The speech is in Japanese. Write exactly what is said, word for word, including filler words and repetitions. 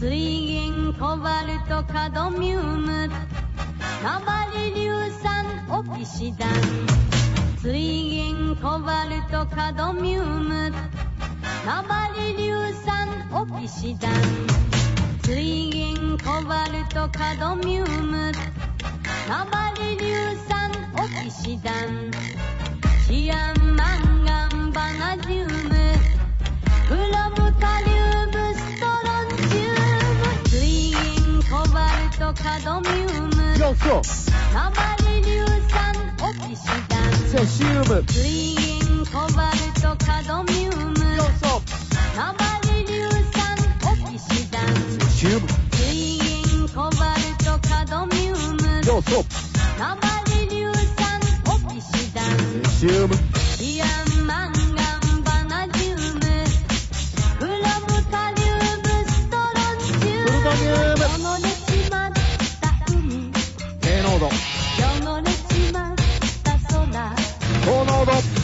水銀コバルトカドミウムナバリ硫酸オキシダン水銀コバルトカドミウムナバリ硫酸オキシダン水銀コバルトカドミウムナバリ硫酸オキシダンシアンマンガンバナジウムクロムカリウムストロンチウム水銀コバルトカドミウムナバリ硫酸オキシダンセシウム水銀コバルトカドミウムナバリ硫酸オキシダンセシウム水銀コバルトカドミウムナバリ硫酸オキシダンセシウムシアンマンガンバナジウムクロムカリウムストロンチウムプルトニウム汚れちまった海低濃度汚れちまった空高濃度